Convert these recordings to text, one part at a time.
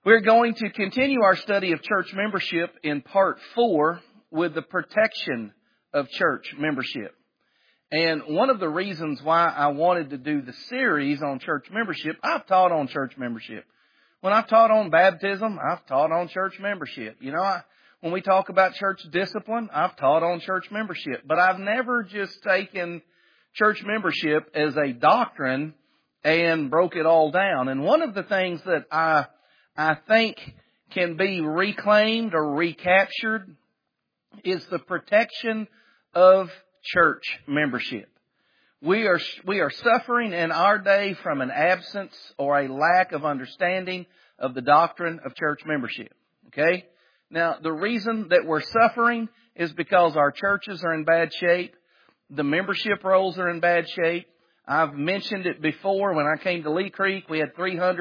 We're going to continue our study of church membership in part 4 with the protection of church membership. And one of the reasons why I wanted to do the series on church membership, I've taught on church membership. When I've taught on baptism, I've taught on church membership. When we talk about church discipline, I've taught on church membership. But I've never just taken church membership as a doctrine and broke it all down. And one of the things that I think can be reclaimed or recaptured is the protection of church membership. We are suffering in our day from an absence or a lack of understanding of the doctrine of church membership. Okay? Now, the reason that we're suffering is because our churches are in bad shape. The membership rolls are in bad shape. I've mentioned it before. When I came to Lee Creek, we had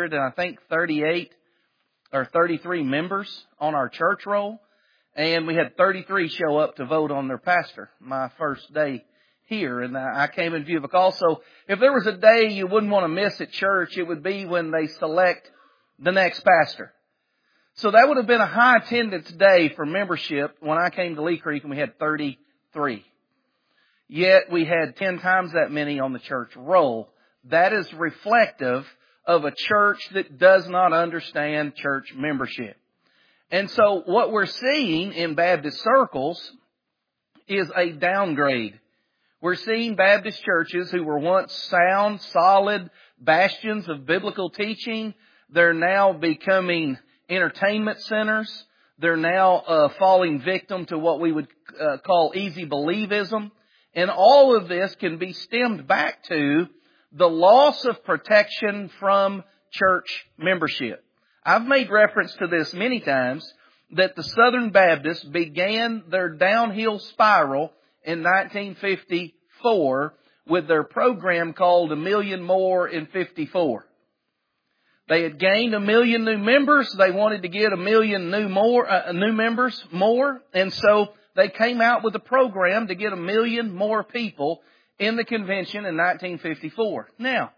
338 or 33 members on our church roll. And we had 33 show up to vote on their pastor my first day here. And I came in view of a call. So if there was a day you wouldn't want to miss at church, it would be when they select the next pastor. So that would have been a high attendance day for membership when I came to Lee Creek, and we had 33. Yet we had 10 times that many on the church roll. That is reflective of a church that does not understand church membership. And so what we're seeing in Baptist circles is a downgrade. We're seeing Baptist churches who were once sound, solid bastions of biblical teaching. They're now becoming entertainment centers. They're now falling victim to what we would call easy believism. And all of this can be stemmed back to the loss of protection from church membership. I've made reference to this many times, that the Southern Baptists began their downhill spiral in 1954 with their program called A Million More in 54. They had gained 1 million new members. They wanted to get 1 million new members more. And so they came out with a program to get 1 million more people in the convention in 1954. Now,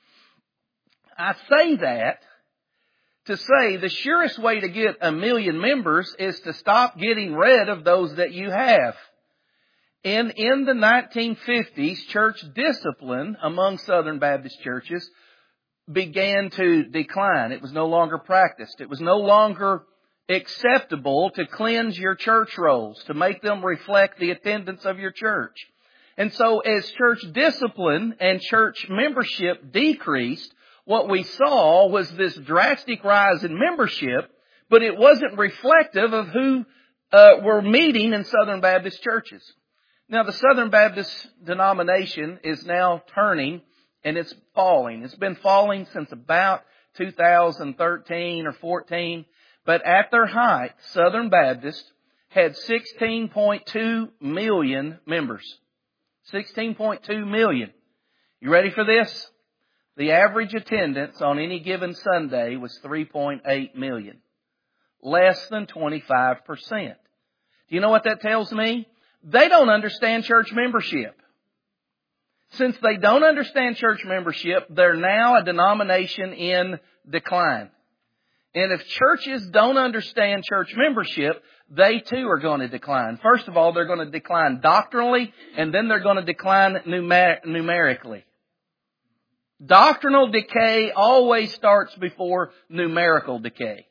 I say that to say the surest way to get 1 million members is to stop getting rid of those that you have. In the 1950s, church discipline among Southern Baptist churches began to decline. It was no longer practiced. It was no longer acceptable to cleanse your church rolls, to make them reflect the attendance of your church. And so as church discipline and church membership decreased, what we saw was this drastic rise in membership, but it wasn't reflective of who were meeting in Southern Baptist churches. Now, the Southern Baptist denomination is now turning, and it's falling. It's been falling since about 2013 or 14. But at their height, Southern Baptist had 16.2 million members. 16.2 million. You ready for this? The average attendance on any given Sunday was 3.8 million. Less than 25%. Do you know what that tells me? They don't understand church membership. Since they don't understand church membership, they're now a denomination in decline. And if churches don't understand church membership, they too are going to decline. First of all, they're going to decline doctrinally, and then they're going to decline numerically. Doctrinal decay always starts before numerical decay.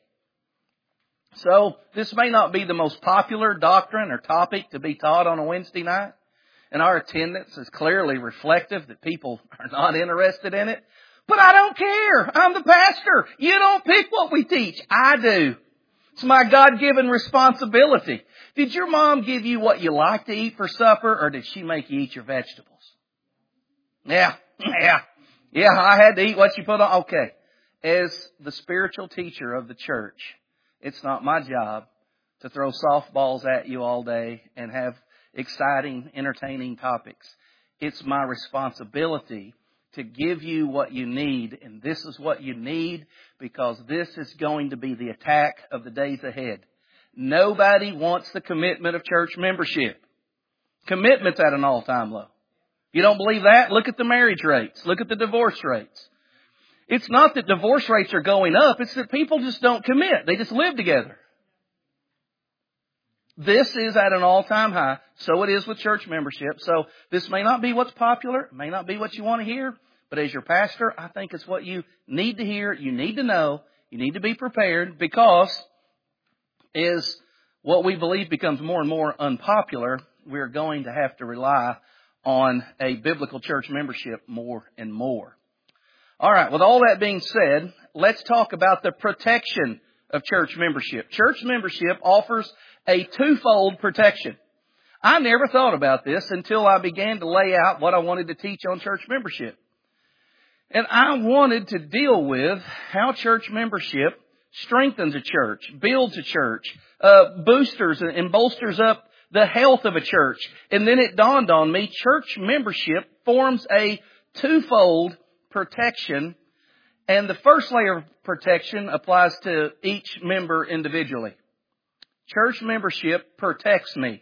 So this may not be the most popular doctrine or topic to be taught on a Wednesday night, and our attendance is clearly reflective that people are not interested in it. But I don't care. I'm the pastor. You don't pick what we teach. I do. It's my God-given responsibility. Did your mom give you what you like to eat for supper, or did she make you eat your vegetables? Yeah, I had to eat what you put on. Okay. As the spiritual teacher of the church, it's not my job to throw softballs at you all day and have exciting, entertaining topics. It's my responsibility to give you what you need, and this is what you need because this is going to be the attack of the days ahead. Nobody wants the commitment of church membership. Commitment's at an all-time low. You don't believe that? Look at the marriage rates. Look at the divorce rates. It's not that divorce rates are going up. It's that people just don't commit. They just live together. This is at an all-time high. So it is with church membership. So this may not be what's popular. It may not be what you want to hear. But as your pastor, I think it's what you need to hear. You need to know. You need to be prepared, because as what we believe becomes more and more unpopular, we're going to have to rely on a biblical church membership more and more. All right, with all that being said, let's talk about the protection of church membership. Church membership offers a twofold protection. I never thought about this until I began to lay out what I wanted to teach on church membership. And I wanted to deal with how church membership strengthens a church, builds a church, boosters and bolsters up the health of a church. And then it dawned on me, church membership forms a twofold protection. And the first layer of protection applies to each member individually. Church membership protects me.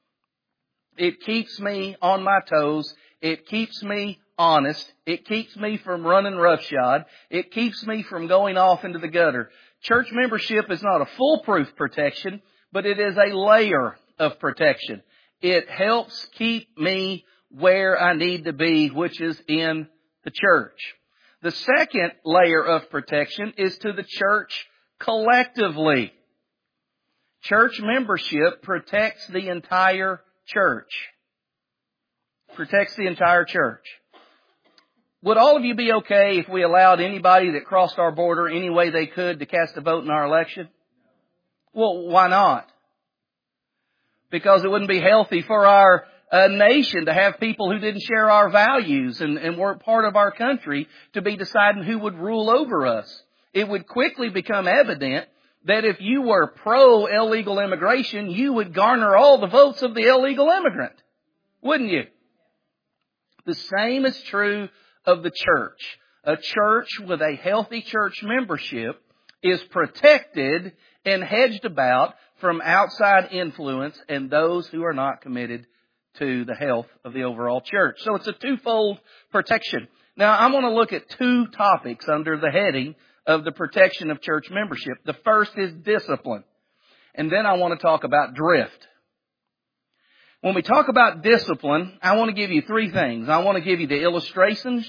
It keeps me on my toes. It keeps me honest. It keeps me from running roughshod. It keeps me from going off into the gutter. Church membership is not a foolproof protection, but it is a layer of protection. It helps keep me where I need to be, which is in the church. The second layer of protection is to the church collectively. Church membership protects the entire church. Protects the entire church. Would all of you be okay if we allowed anybody that crossed our border any way they could to cast a vote in our election? Well, why not? Because it wouldn't be healthy for our nation to have people who didn't share our values and weren't part of our country to be deciding who would rule over us. It would quickly become evident that if you were pro-illegal immigration, you would garner all the votes of the illegal immigrant. Wouldn't you? The same is true of the church. A church with a healthy church membership is protected and hedged about from outside influence and those who are not committed to the health of the overall church. So it's a twofold protection. Now, I'm going to look at two topics under the heading of the protection of church membership. The first is discipline. And then I want to talk about drift. When we talk about discipline, I want to give you three things. I want to give you the illustrations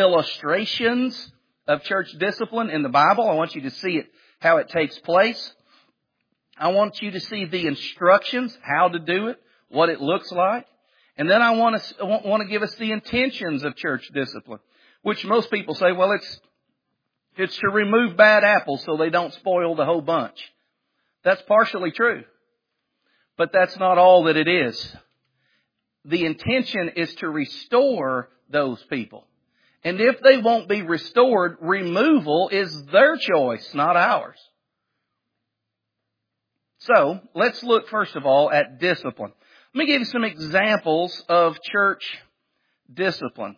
of church discipline in the Bible. I want you to see it, how it takes place. I want you to see the instructions, how to do it, what it looks like. And then I want to give us the intentions of church discipline, which most people say, well, it's to remove bad apples so they don't spoil the whole bunch. That's partially true. But that's not all that it is. The intention is to restore those people. And if they won't be restored, removal is their choice, not ours. So, let's look first of all at discipline. Let me give you some examples of church discipline.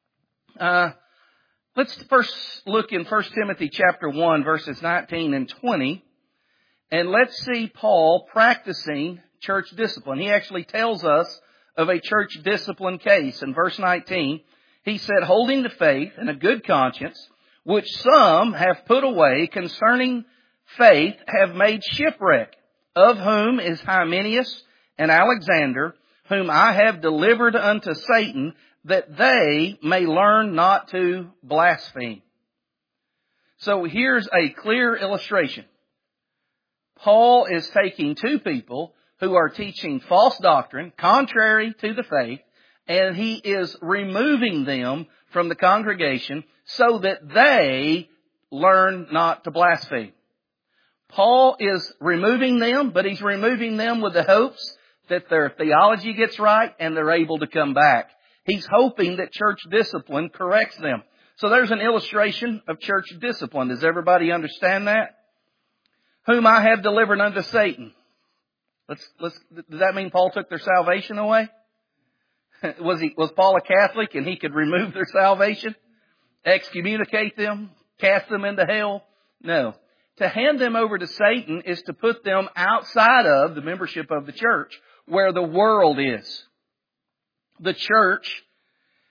Let's first look in 1 Timothy chapter 1, verses 19 and 20. And let's see Paul practicing church discipline. He actually tells us of a church discipline case. In verse 19, he said, holding the faith and a good conscience, which some have put away concerning faith, have made shipwreck, of whom is Hymenaeus and Alexander, whom I have delivered unto Satan, that they may learn not to blaspheme. So here's a clear illustration. Paul is taking two people who are teaching false doctrine, contrary to the faith, and he is removing them from the congregation so that they learn not to blaspheme. Paul is removing them, but he's removing them with the hopes that their theology gets right and they're able to come back. He's hoping that church discipline corrects them. So there's an illustration of church discipline. Does everybody understand that? Whom I have delivered unto Satan. Does that mean Paul took their salvation away? Was Paul a Catholic and he could remove their salvation? Excommunicate them? Cast them into hell? No. To hand them over to Satan is to put them outside of the membership of the church, where the world is. The church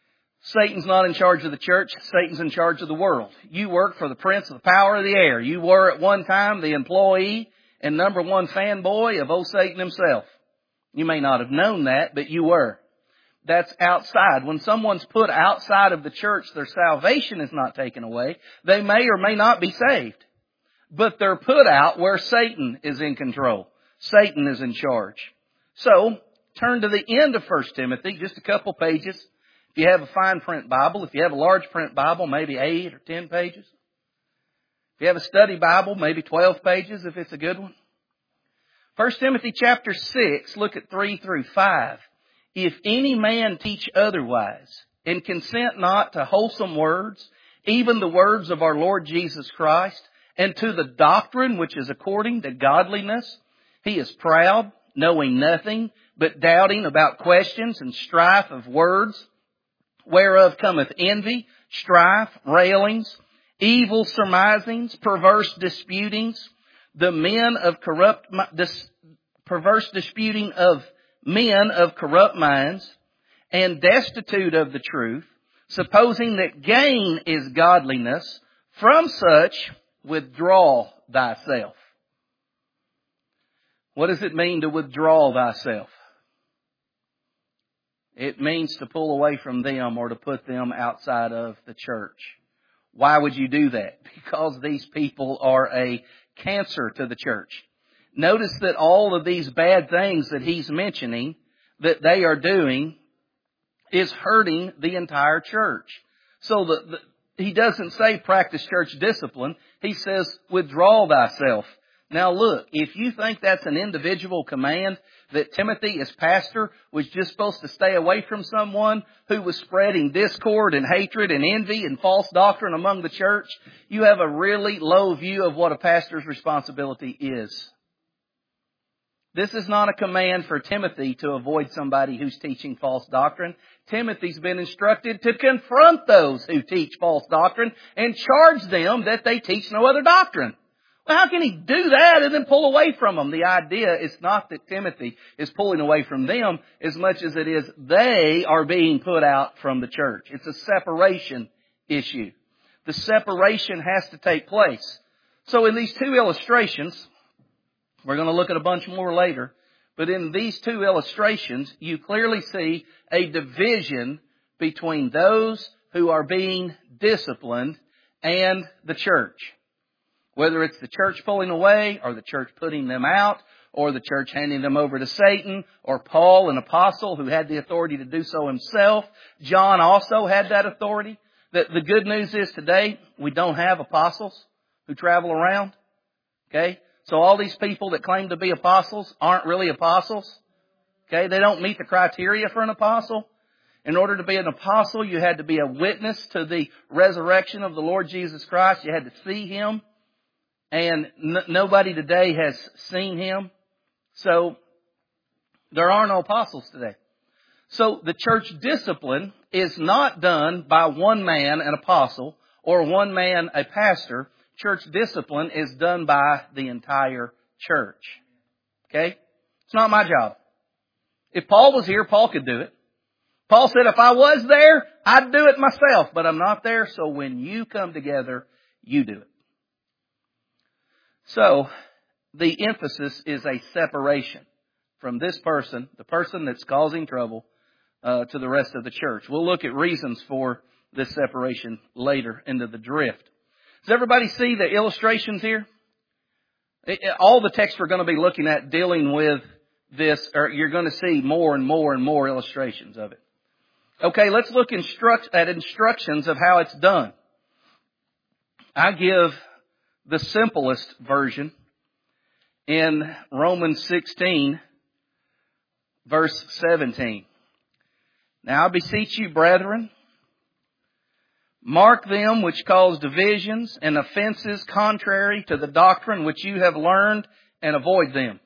Satan's not in charge of the church. Satan's in charge of the world. You work for the prince of the power of the air. You were at one time the employee and number one fanboy of old Satan himself. You may not have known that, but you were. That's outside. When someone's put outside of the church, their salvation is not taken away. They may or may not be saved. But they're put out where Satan is in control. Satan is in charge. So, turn to the end of 1 Timothy, just a couple pages. If you have a fine print Bible, if you have a large print Bible, maybe 8 or 10 pages. If you have a study Bible, maybe 12 pages if it's a good one. 1 Timothy chapter 6, look at 3 through 5. If any man teach otherwise, and consent not to wholesome words, even the words of our Lord Jesus Christ, and to the doctrine which is according to godliness, he is proud, knowing nothing, but doubting about questions and strife of words, whereof cometh envy, strife, railings, evil surmisings, perverse disputings, perverse disputing of men of corrupt minds, and destitute of the truth, supposing that gain is godliness. From such withdraw thyself. What does it mean to withdraw thyself? It means to pull away from them or to put them outside of the church. Why would you do that? Because these people are a cancer to the church. Notice that all of these bad things that he's mentioning that they are doing is hurting the entire church. So he doesn't say practice church discipline. He says withdraw thyself. Now look, if you think that's an individual command, that Timothy as pastor was just supposed to stay away from someone who was spreading discord and hatred and envy and false doctrine among the church, you have a really low view of what a pastor's responsibility is. This is not a command for Timothy to avoid somebody who's teaching false doctrine. Timothy's been instructed to confront those who teach false doctrine and charge them that they teach no other doctrine. Well, how can he do that and then pull away from them? The idea is not that Timothy is pulling away from them as much as it is they are being put out from the church. It's a separation issue. The separation has to take place. So in these two illustrations, we're going to look at a bunch more later, but in these two illustrations, you clearly see a division between those who are being disciplined and the church. Whether it's the church pulling away, or the church putting them out, or the church handing them over to Satan, or Paul, an apostle who had the authority to do so himself. John also had that authority. The good news is today, we don't have apostles who travel around. Okay? So all these people that claim to be apostles aren't really apostles. Okay? They don't meet the criteria for an apostle. In order to be an apostle, you had to be a witness to the resurrection of the Lord Jesus Christ. You had to see Him. And nobody today has seen Him. So there are no apostles today. So the church discipline is not done by one man, an apostle, or one man, a pastor. Church discipline is done by the entire church. Okay? It's not my job. If Paul was here, Paul could do it. Paul said, if I was there, I'd do it myself. But I'm not there, so when you come together, you do it. So, the emphasis is a separation from this person, the person that's causing trouble, to the rest of the church. We'll look at reasons for this separation later into the drift. Does everybody see the illustrations here? All the texts we're going to be looking at dealing with this, or you're going to see more and more and more illustrations of it. Okay, let's look at instructions of how it's done. I give the simplest version in Romans 16, verse 17. Now I beseech you, brethren, mark them which cause divisions and offenses contrary to the doctrine which you have learned, and avoid them.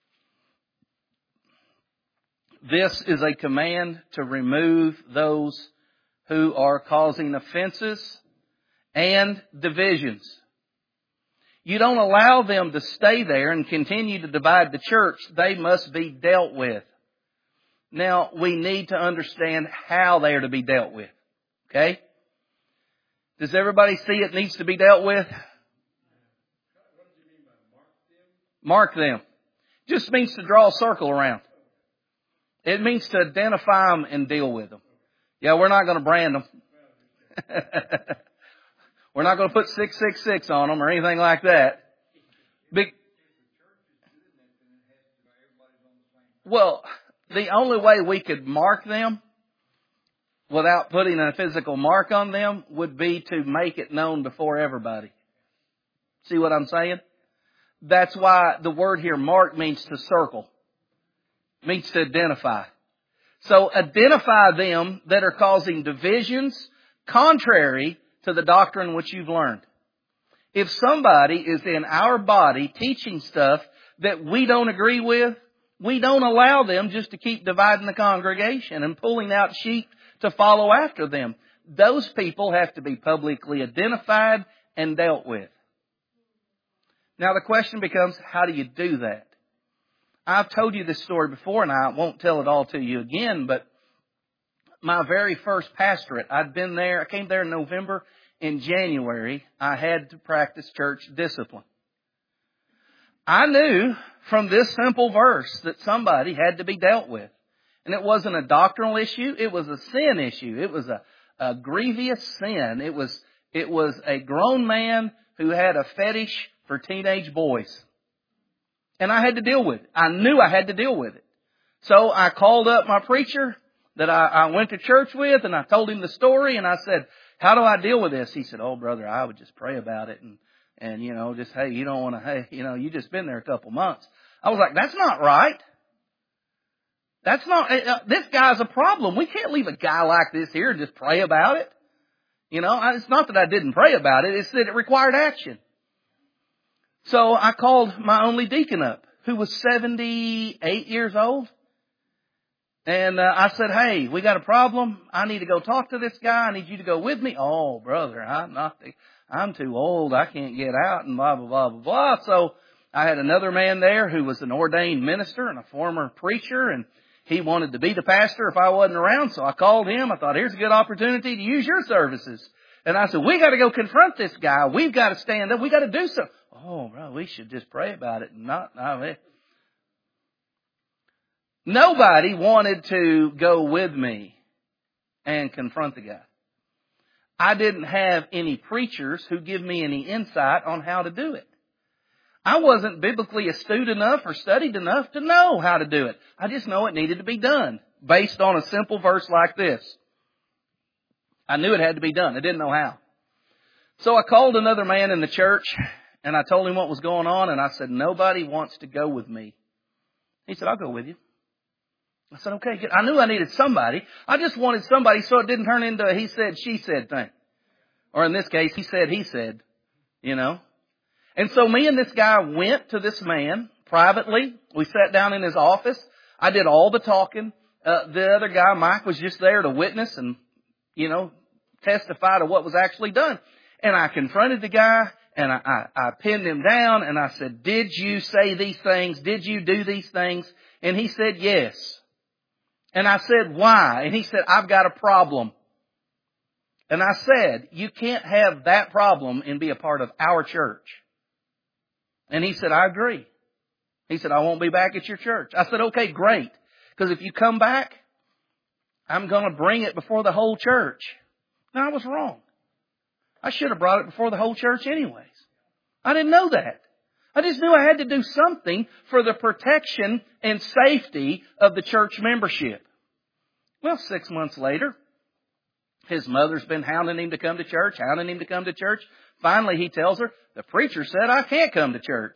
This is a command to remove those who are causing offenses and divisions. You don't allow them to stay there and continue to divide the church. They must be dealt with. Now, we need to understand how they are to be dealt with. Okay? Does everybody see it needs to be dealt with? Mark them. Just means to draw a circle around. It means to identify them and deal with them. Yeah, we're not going to brand them. We're not going to put 666 on them or anything like that. Well, the only way we could mark them without putting a physical mark on them would be to make it known before everybody. See what I'm saying? That's why the word here, mark, means to circle. Means to identify. So identify them that are causing divisions contrary to the doctrine which you've learned. If somebody is in our body teaching stuff that we don't agree with, we don't allow them just to keep dividing the congregation and pulling out sheep to follow after them. Those people have to be publicly identified and dealt with. Now the question becomes, how do you do that? I've told you this story before and I won't tell it all to you again, but my very first pastorate, I came there in November. In January, I had to practice church discipline. I knew from this simple verse that somebody had to be dealt with. And it wasn't a doctrinal issue, it was a sin issue. It was a grievous sin. It was a grown man who had a fetish for teenage boys. And I had to deal with it. I knew I had to deal with it. So I called up my preacher that I went to church with and I told him the story and I said, how do I deal with this? He said, oh brother, I would just pray about it and you know, just, hey, you don't want to, hey, you know, you just been there a couple months. I was like, that's not right. That's not, this guy's a problem. We can't leave a guy like this here and just pray about it. You know, it's not that I didn't pray about it. It's that it required action. So I called my only deacon up, who was 78 years old. And I said, hey, we got a problem. I need to go talk to this guy. I need you to go with me. Oh, brother, I'm too old. I can't get out and blah, blah, blah, blah, blah. So I had another man there who was an ordained minister and a former preacher, and he wanted to be the pastor if I wasn't around. So I called him. I thought, here's a good opportunity to use your services. And I said, we got to go confront this guy. We've got to stand up. We got to do something. Oh, bro, we should just pray about it and Nobody wanted to go with me and confront the guy. I didn't have any preachers who give me any insight on how to do it. I wasn't biblically astute enough or studied enough to know how to do it. I just know it needed to be done based on a simple verse like this. I knew it had to be done. I didn't know how. So I called another man in the church and I told him what was going on and I said, nobody wants to go with me. He said, I'll go with you. I said, okay, good. I knew I needed somebody. I just wanted somebody so it didn't turn into a he said, she said thing. Or in this case, he said, you know. And so me and this guy went to this man privately. We sat down in his office. I did all the talking. The other guy, Mike, was just there to witness and, you know, testify to what was actually done. And I confronted the guy and I pinned him down and I said, did you say these things? Did you do these things? And he said, yes. And I said, why? And he said, I've got a problem. And I said, you can't have that problem and be a part of our church. And he said, I agree. He said, I won't be back at your church. I said, okay, great. Because if you come back, I'm going to bring it before the whole church. Now, I was wrong. I should have brought it before the whole church anyways. I didn't know that. I just knew I had to do something for the protection and safety of the church membership. Well, 6 months later, his mother's been hounding him to come to church. Finally, he tells her, the preacher said I can't come to church.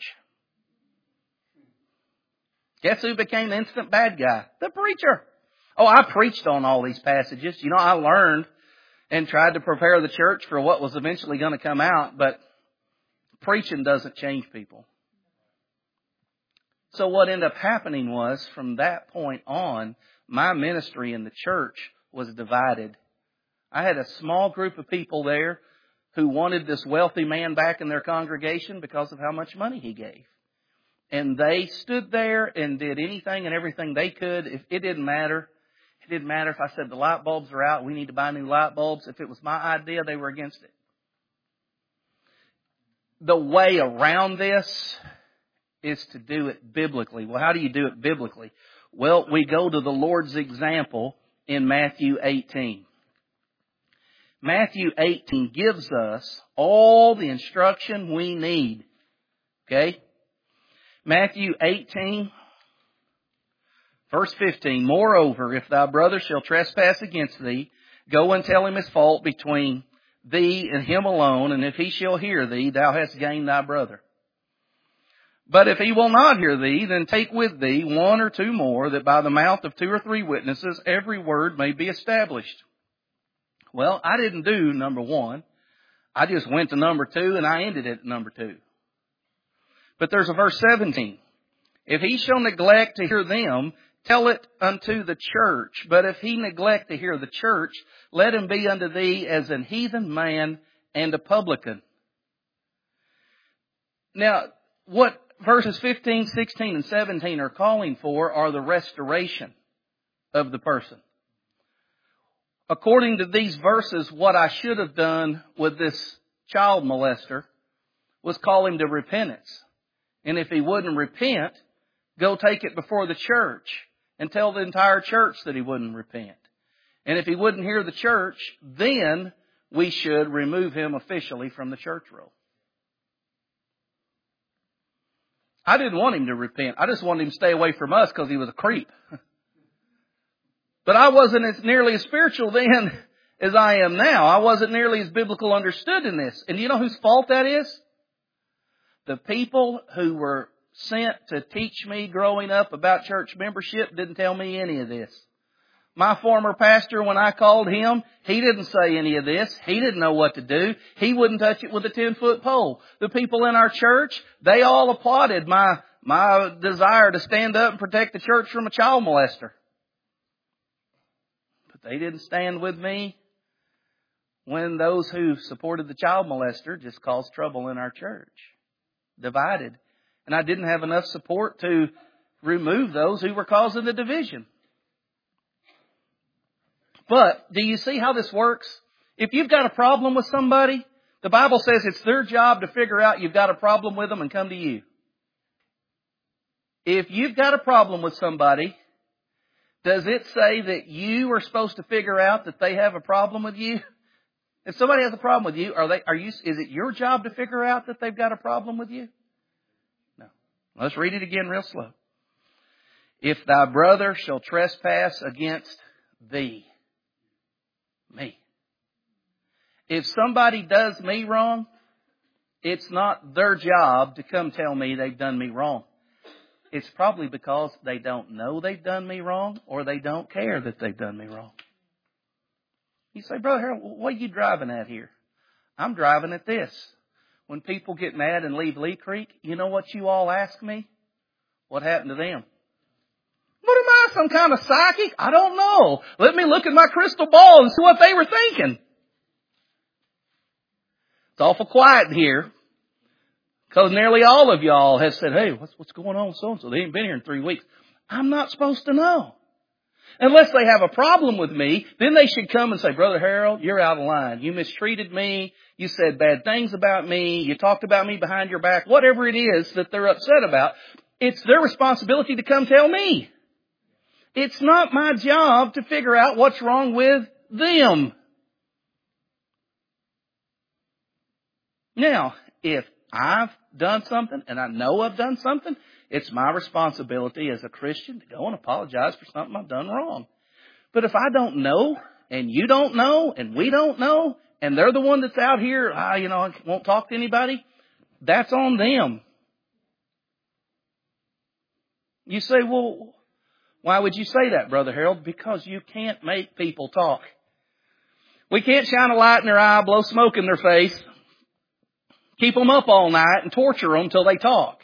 Guess who became the instant bad guy? The preacher. Oh, I preached on all these passages. You know, I learned and tried to prepare the church for what was eventually going to come out, but preaching doesn't change people. So what ended up happening was, from that point on, my ministry in the church was divided. I had a small group of people there who wanted this wealthy man back in their congregation because of how much money he gave. And they stood there and did anything and everything they could. If it didn't matter. It didn't matter if I said the light bulbs are out, we need to buy new light bulbs. If it was my idea, they were against it. The way around this is to do it biblically. Well, how do you do it biblically? Well, we go to the Lord's example in Matthew 18. Matthew 18 gives us all the instruction we need. Okay? Matthew 18, verse 15. Moreover, if thy brother shall trespass against thee, go and tell him his fault between thee and him alone, and if he shall hear thee, thou hast gained thy brother. But if he will not hear thee, then take with thee one or two more, that by the mouth of 2 or 3 witnesses every word may be established. Well, I didn't do number 1. I just went to number 2 and I ended at number 2. But there's a verse 17. If he shall neglect to hear them, tell it unto the church. But if he neglect to hear the church, let him be unto thee as an heathen man and a publican. Now, what verses 15, 16, and 17 are calling for are the restoration of the person. According to these verses, what I should have done with this child molester was call him to repentance. And if he wouldn't repent, go take it before the church and tell the entire church that he wouldn't repent. And if he wouldn't hear the church, then we should remove him officially from the church roll. I didn't want him to repent. I just wanted him to stay away from us because he was a creep. But I wasn't as nearly as spiritual then as I am now. I wasn't nearly as biblical understood in this. And you know whose fault that is? The people who were sent to teach me growing up about church membership didn't tell me any of this. My former pastor, when I called him, he didn't say any of this. He didn't know what to do. He wouldn't touch it with a 10-foot pole. The people in our church, they all applauded my desire to stand up and protect the church from a child molester. But they didn't stand with me when those who supported the child molester just caused trouble in our church. Divided. And I didn't have enough support to remove those who were causing the division. But do you see how this works? If you've got a problem with somebody, the Bible says it's their job to figure out you've got a problem with them and come to you. If you've got a problem with somebody, does it say that you are supposed to figure out that they have a problem with you? If somebody has a problem with you, is it your job to figure out that they've got a problem with you? No. Let's read it again real slow. If thy brother shall trespass against thee. Me. If somebody does me wrong, it's not their job to come tell me they've done me wrong. It's probably because they don't know they've done me wrong or they don't care that they've done me wrong. You say, Brother Harold, what are you driving at here? I'm driving at this. When people get mad and leave Lee Creek, you know what you all ask me? What happened to them? What am I, some kind of psychic? I don't know. Let me look at my crystal ball and see what they were thinking. It's awful quiet here because nearly all of y'all have said, hey, what's going on with so-and-so? They ain't been here in 3 weeks. I'm not supposed to know. Unless they have a problem with me, then they should come and say, Brother Harold, you're out of line. You mistreated me. You said bad things about me. You talked about me behind your back. Whatever it is that they're upset about, it's their responsibility to come tell me. It's not my job to figure out what's wrong with them. Now, if I've done something and I know I've done something, it's my responsibility as a Christian to go and apologize for something I've done wrong. But if I don't know, and you don't know, and we don't know, and they're the one that's out here, I won't talk to anybody, that's on them. You say, well, why would you say that, Brother Harold? Because you can't make people talk. We can't shine a light in their eye, blow smoke in their face, keep them up all night, and torture them till they talk.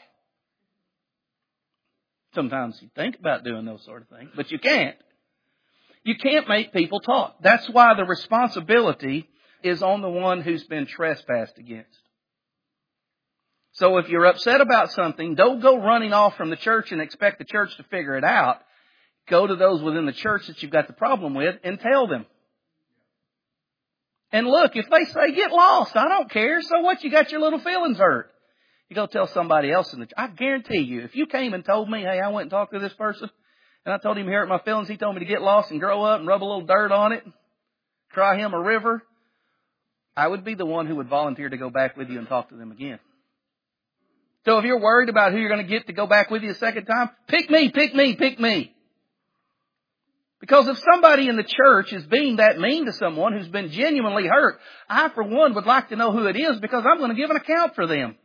Sometimes you think about doing those sort of things, but you can't. You can't make people talk. That's why the responsibility is on the one who's been trespassed against. So if you're upset about something, don't go running off from the church and expect the church to figure it out. Go to those within the church that you've got the problem with and tell them. And look, if they say, get lost, I don't care. So what? You got your little feelings hurt. You go tell somebody else in the church. I guarantee you, if you came and told me, hey, I went and talked to this person, and I told him he hurt my feelings, he told me to get lost and grow up and rub a little dirt on it, cry him a river, I would be the one who would volunteer to go back with you and talk to them again. So if you're worried about who you're going to get to go back with you a second time, pick me, pick me, pick me. Because if somebody in the church is being that mean to someone who's been genuinely hurt, I, for one, would like to know who it is because I'm going to give an account for them.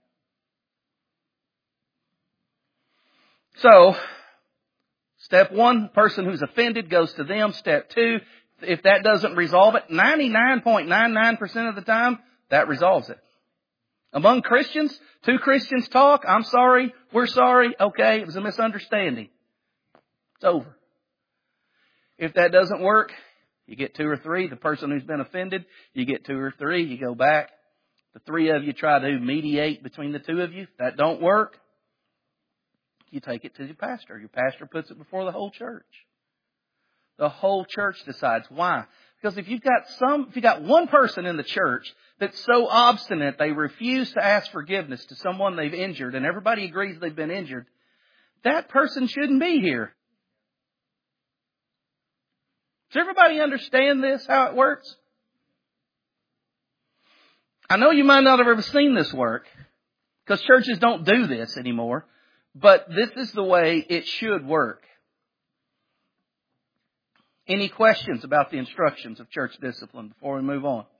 So, step one, person who's offended goes to them. Step two, if that doesn't resolve it, 99.99% of the time, that resolves it. Among Christians, two Christians talk, I'm sorry, we're sorry, okay, it was a misunderstanding. It's over. If that doesn't work, you get two or three. The person who's been offended, you get two or three. You go back. The three of you try to mediate between the two of you. If that don't work, you take it to your pastor. Your pastor puts it before the whole church. The whole church decides. Why? Because if you've got one person in the church that's so obstinate they refuse to ask forgiveness to someone they've injured, and everybody agrees they've been injured, that person shouldn't be here. Does everybody understand this, how it works? I know you might not have ever seen this work, because churches don't do this anymore, but this is the way it should work. Any questions about the instructions of church discipline before we move on?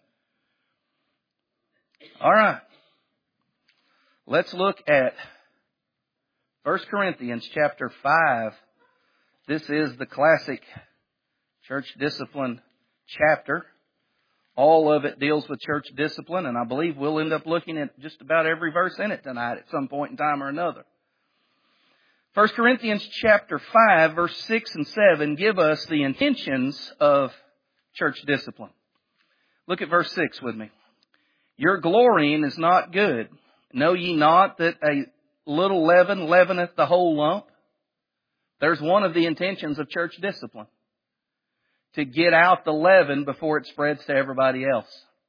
All right. Let's look at 1 Corinthians chapter 5. This is the classic church discipline chapter. All of it deals with church discipline, and I believe we'll end up looking at just about every verse in it tonight at some point in time or another. 1 Corinthians chapter 5, verse 6 and 7 give us the intentions of church discipline. Look at verse 6 with me. Your glorying is not good. Know ye not that a little leaven leaveneth the whole lump? There's one of the intentions of church discipline. To get out the leaven before it spreads to everybody else.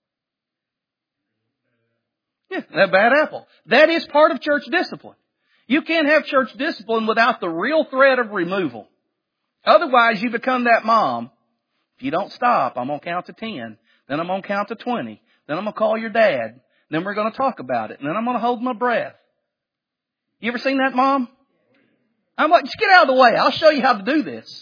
Yeah, that bad apple. That is part of church discipline. You can't have church discipline without the real threat of removal. Otherwise, you become that mom. If you don't stop, I'm going to count to 10. Then I'm going to count to 20. Then I'm going to call your dad. Then we're going to talk about it. And then I'm going to hold my breath. You ever seen that, Mom? I'm like, just get out of the way. I'll show you how to do this.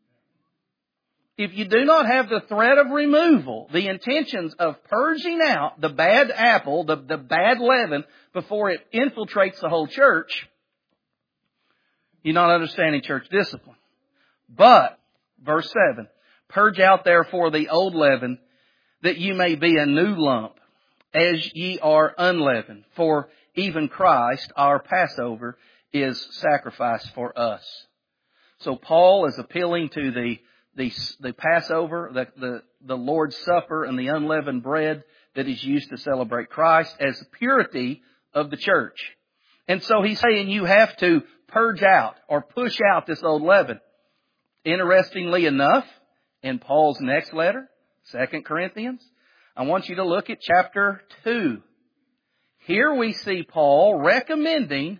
If you do not have the threat of removal, the intentions of purging out the bad apple, the bad leaven, before it infiltrates the whole church, you're not understanding church discipline. But, verse 7, purge out therefore the old leaven, that you may be a new lump, as ye are unleavened. For even Christ, our Passover, is sacrificed for us. So Paul is appealing to the Passover, the Lord's Supper, and the unleavened bread that is used to celebrate Christ as the purity of the church. And so he's saying you have to purge out or push out this old leaven. Interestingly enough, in Paul's next letter, 2 Corinthians, I want you to look at chapter 2. Here we see Paul recommending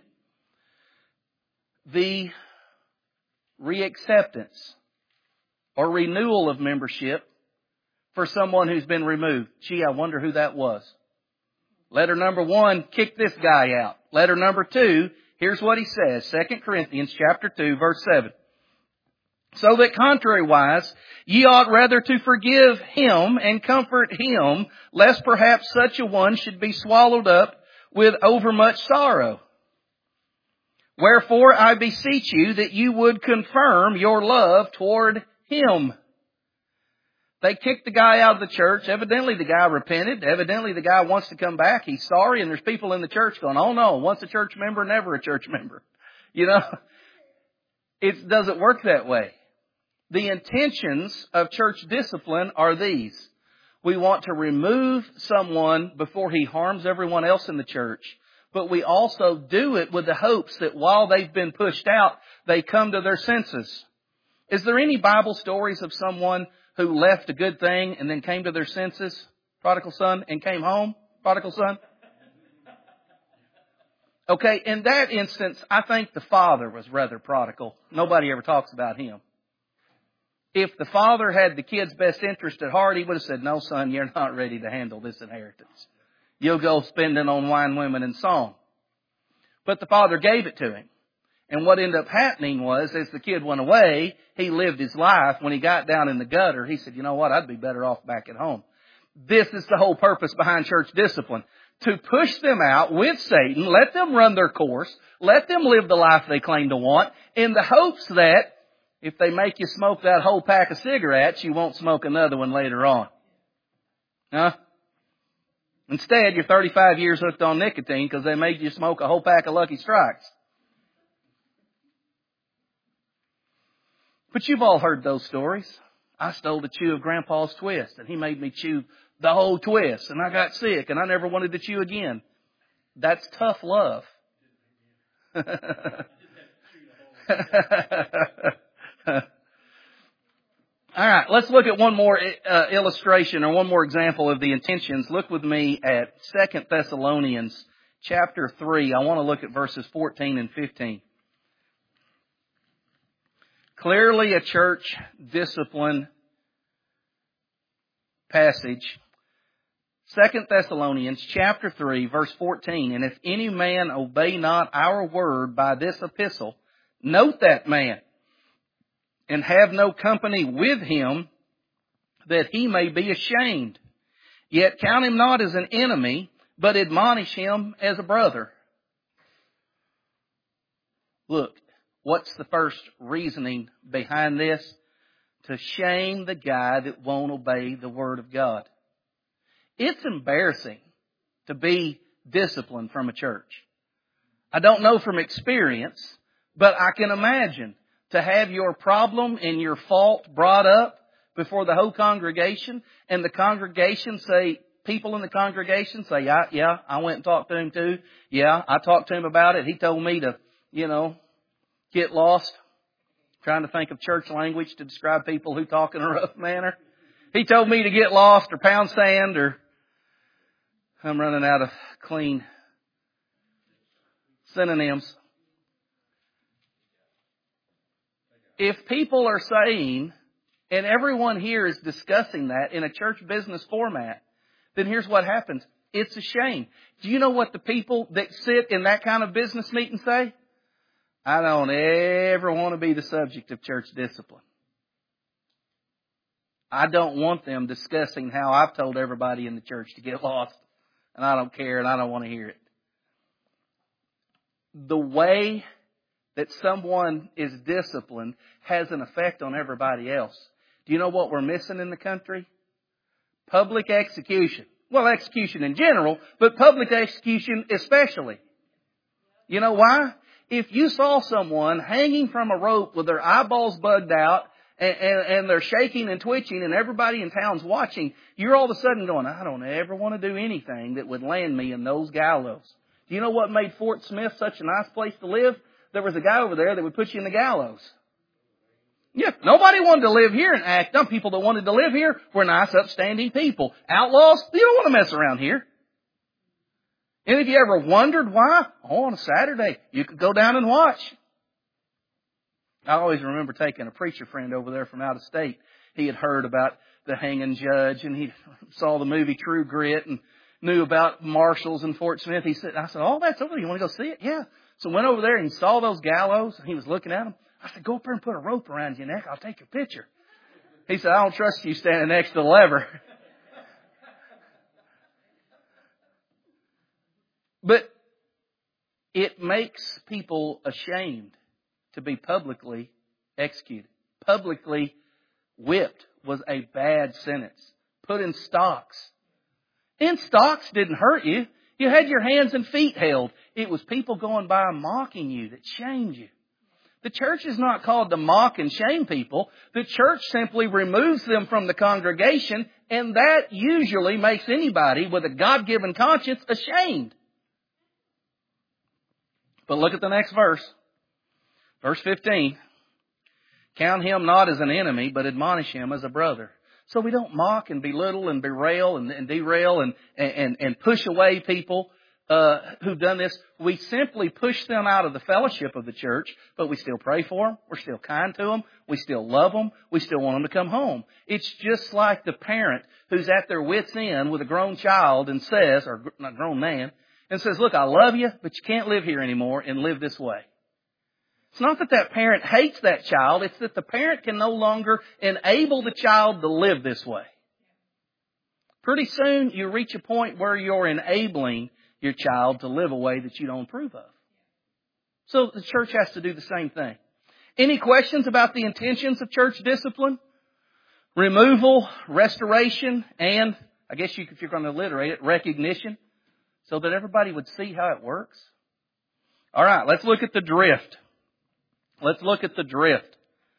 the reacceptance or renewal of membership for someone who's been removed. Gee, I wonder who that was. Letter number 1, kick this guy out. Letter number 2, here's what he says. 2 Corinthians chapter 2, verse 7. So that contrariwise, ye ought rather to forgive him and comfort him, lest perhaps such a one should be swallowed up with overmuch sorrow. Wherefore I beseech you that you would confirm your love toward him. They kicked the guy out of the church. Evidently the guy repented. Evidently the guy wants to come back. He's sorry, and there's people in the church going, oh no, once a church member, never a church member. You know, it doesn't work that way. The intentions of church discipline are these. We want to remove someone before he harms everyone else in the church, but we also do it with the hopes that while they've been pushed out, they come to their senses. Is there any Bible stories of someone who left a good thing and then came to their senses? Prodigal son and came home? Prodigal son? Okay, in that instance, I think the father was rather prodigal. Nobody ever talks about him. If the father had the kid's best interest at heart, he would have said, no, son, you're not ready to handle this inheritance. You'll go spend it on wine, women, and song. But the father gave it to him. And what ended up happening was, as the kid went away, he lived his life. When he got down in the gutter, he said, you know what, I'd be better off back at home. This is the whole purpose behind church discipline. To push them out with Satan, let them run their course, let them live the life they claim to want, in the hopes that if they make you smoke that whole pack of cigarettes, you won't smoke another one later on. Huh? Instead, you're 35 years hooked on nicotine because they made you smoke a whole pack of Lucky Strikes. But you've all heard those stories. I stole the chew of Grandpa's Twist, and he made me chew the whole twist, and I got sick, and I never wanted to chew again. That's tough love. All right, let's look at one more illustration or one more example of the intentions. Look with me at 2 Thessalonians chapter 3. I want to look at verses 14 and 15. Clearly a church discipline passage. 2 Thessalonians chapter 3 verse 14. And if any man obey not our word by this epistle, note that man, and have no company with him, that he may be ashamed. Yet count him not as an enemy, but admonish him as a brother. Look, what's the first reasoning behind this? To shame the guy that won't obey the Word of God. It's embarrassing to be disciplined from a church. I don't know from experience, but I can imagine to have your problem and your fault brought up before the whole congregation, and the congregation say, people in the congregation say, yeah, I went and talked to him too. Yeah, I talked to him about it. He told me to, get lost. Trying to think of church language to describe people who talk in a rough manner. He told me to get lost or pound sand, or I'm running out of clean synonyms. If people are saying, and everyone here is discussing that in a church business format, then here's what happens. It's a shame. Do you know what the people that sit in that kind of business meeting say? I don't ever want to be the subject of church discipline. I don't want them discussing how I've told everybody in the church to get lost. And I don't care and I don't want to hear it. The way that someone is disciplined has an effect on everybody else. Do you know what we're missing in the country? Public execution. Well, execution in general, but public execution especially. You know why? If you saw someone hanging from a rope with their eyeballs bugged out and they're shaking and twitching and everybody in town's watching, you're all of a sudden going, I don't ever want to do anything that would land me in those gallows. Do you know what made Fort Smith such a nice place to live? There was a guy over there that would put you in the gallows. Yeah, nobody wanted to live here and act dumb. People that wanted to live here were nice, upstanding people. Outlaws, you don't want to mess around here. Any of you ever wondered why? Oh, on a Saturday, you could go down and watch. I always remember taking a preacher friend over there from out of state. He had heard about the hanging judge, and he saw the movie True Grit and knew about marshals in Fort Smith. I said, oh, that's over there. You want to go see it? Yeah. So went over there and he saw those gallows and he was looking at them. I said, go up there and put a rope around your neck. I'll take your picture. He said, I don't trust you standing next to the lever. But it makes people ashamed to be publicly executed. Publicly whipped was a bad sentence. Put in stocks. And stocks didn't hurt you. You had your hands and feet held. It was people going by mocking you that shamed you. The church is not called to mock and shame people. The church simply removes them from the congregation, and that usually makes anybody with a God-given conscience ashamed. But look at the next verse. Verse 15. Count him not as an enemy, but admonish him as a brother. So we don't mock and belittle and berail and derail and push away people who've done this. We simply push them out of the fellowship of the church, but we still pray for them. We're still kind to them. We still love them. We still want them to come home. It's just like the parent who's at their wit's end with a grown child and says, or not grown man, and says, look, I love you, but you can't live here anymore and live this way. It's not that that parent hates that child. It's that the parent can no longer enable the child to live this way. Pretty soon you reach a point where you're enabling your child to live a way that you don't approve of. So the church has to do the same thing. Any questions about the intentions of church discipline? Removal, restoration, and, I guess if you're going to alliterate it, recognition, so that everybody would see how it works. All right, let's look at the drift. Let's look at the drift.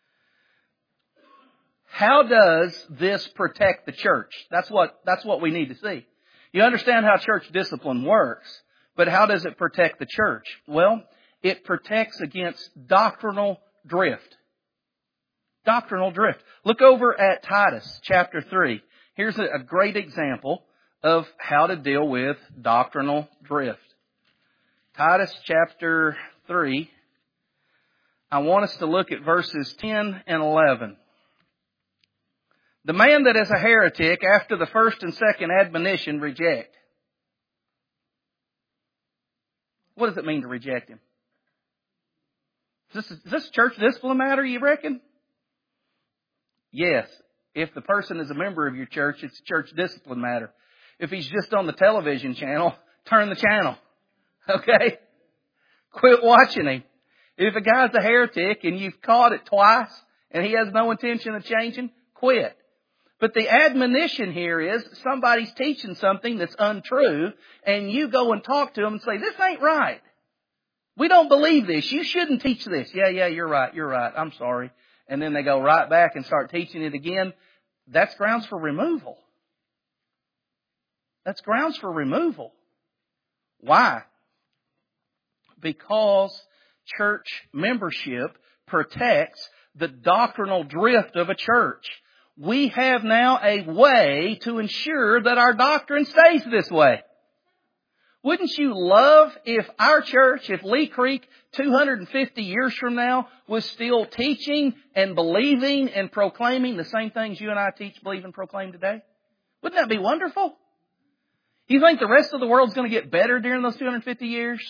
How does this protect the church? That's what we need to see. You understand how church discipline works, but how does it protect the church? Well, it protects against doctrinal drift. Doctrinal drift. Look over at Titus chapter 3. Here's a great example of how to deal with doctrinal drift. Titus chapter 3. I want us to look at verses 10 and 11. The man that is a heretic after the first and second admonition reject. What does it mean to reject him? Is this church discipline matter, you reckon? Yes. If the person is a member of your church, it's a church discipline matter. If he's just on the television channel, turn the channel. Okay? Quit watching him. If a guy's a heretic and you've caught it twice and he has no intention of changing, quit. But the admonition here is somebody's teaching something that's untrue and you go and talk to them and say, this ain't right. We don't believe this. You shouldn't teach this. Yeah, you're right. I'm sorry. And then they go right back and start teaching it again. That's grounds for removal. That's grounds for removal. Why? Because church membership protects the doctrinal drift of a church. We have now a way to ensure that our doctrine stays this way. Wouldn't you love if our church, if Lee Creek 250 years from now was still teaching and believing and proclaiming the same things you and I teach, believe, and proclaim today? Wouldn't that be wonderful? You think the rest of the world's going to get better during those 250 years?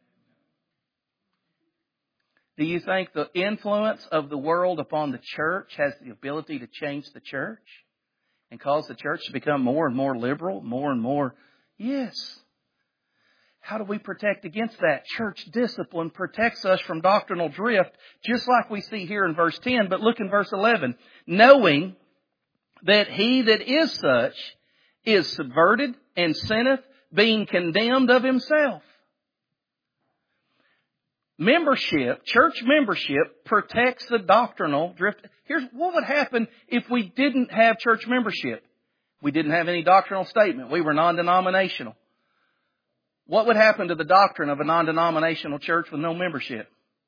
Do you think the influence of the world upon the church has the ability to change the church and cause the church to become more and more liberal, more and more? Yes. How do we protect against that? Church discipline protects us from doctrinal drift, just like we see here in verse 10. But look in verse 11. Knowing that he that is such is subverted and sinneth, being condemned of himself. Membership, church membership, protects the doctrinal drift. Here's what would happen if we didn't have church membership. We didn't have any doctrinal statement. We were non-denominational. What would happen to the doctrine of a non-denominational church with no membership?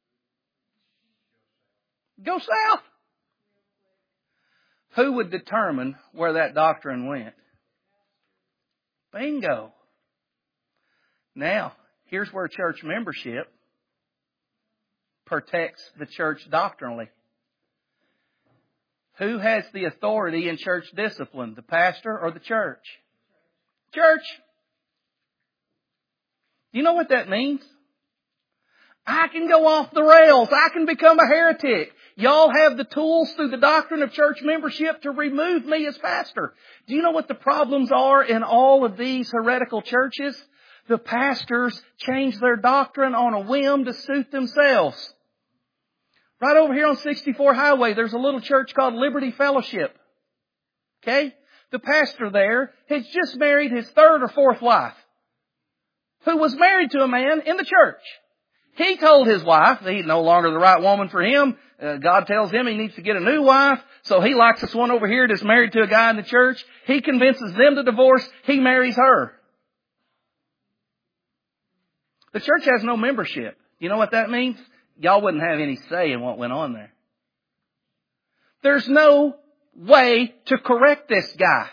Go south. Who would determine where that doctrine went? Bingo. Now, here's where church membership protects the church doctrinally. Who has the authority in church discipline? The pastor or the church? Church. Do you know what that means? I can go off the rails. I can become a heretic. Y'all have the tools through the doctrine of church membership to remove me as pastor. Do you know what the problems are in all of these heretical churches? The pastors change their doctrine on a whim to suit themselves. Right over here on 64 Highway, there's a little church called Liberty Fellowship. Okay? The pastor there has just married his third or fourth wife, who was married to a man in the church. He told his wife that he's no longer the right woman for him. God tells him he needs to get a new wife. So he likes this one over here that's married to a guy in the church. He convinces them to divorce. He marries her. The church has no membership. You know what that means? Y'all wouldn't have any say in what went on there. There's no way to correct this guy.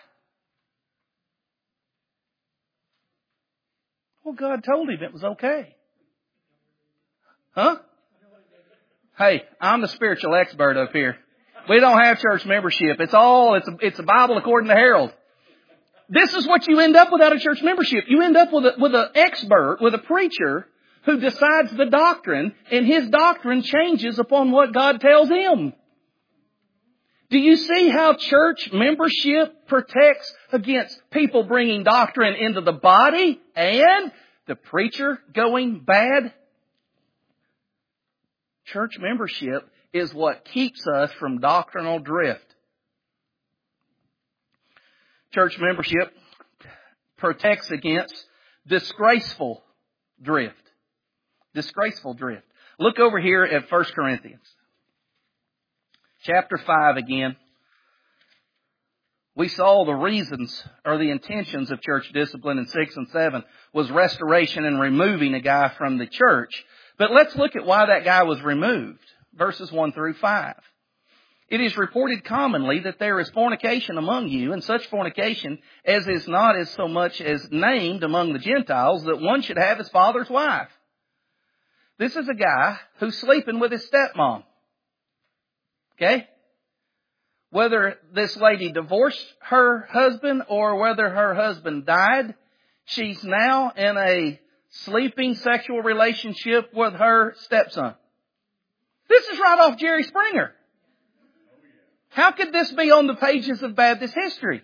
Well, God told him it was okay. Huh? Hey, I'm the spiritual expert up here. We don't have church membership. It's a Bible according to Harold. This is what you end up without a church membership. You end up with an expert, with a preacher who decides the doctrine, and his doctrine changes upon what God tells him. Do you see how church membership protects against people bringing doctrine into the body and the preacher going bad? Church membership is what keeps us from doctrinal drift. Church membership protects against disgraceful drift. Disgraceful drift. Look over here at 1 Corinthians. Chapter 5 again. We saw the reasons or the intentions of church discipline in 6 and 7 was restoration and removing a guy from the church. But let's look at why that guy was removed. Verses 1 through 5. It is reported commonly that there is fornication among you, and such fornication as is not as so much as named among the Gentiles, that one should have his father's wife. This is a guy who's sleeping with his stepmom. Okay? Whether this lady divorced her husband or whether her husband died, she's now in a sleeping sexual relationship with her stepson. This is right off Jerry Springer. How could this be on the pages of Baptist history?